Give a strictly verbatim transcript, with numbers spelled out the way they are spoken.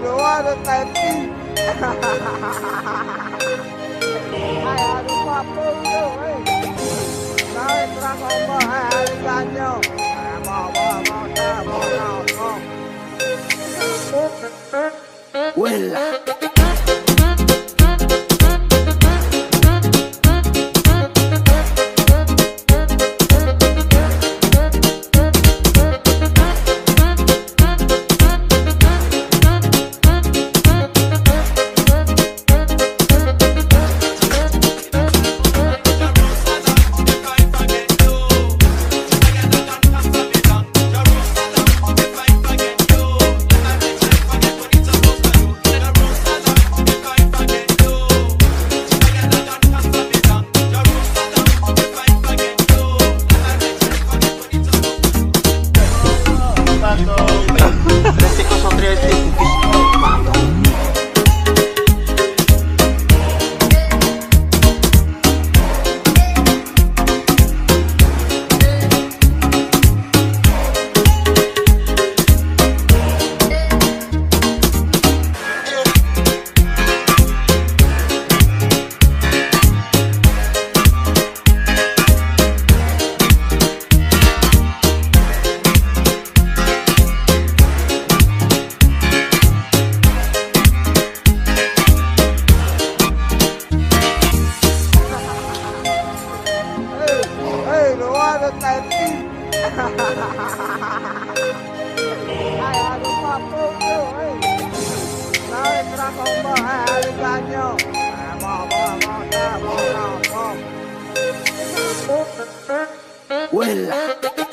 don't want to type in. Hai, aduh papo lu, eh. Kau terang ngomong, hai, hari ganyo. Mau, mau, mau, mau, mau, mau. Well. Type in. Hai, aduh papo lu, eh. Kau terang ngomong, hai, hari ganyo. Mau, mau, mau, mau, mau, mau. Well.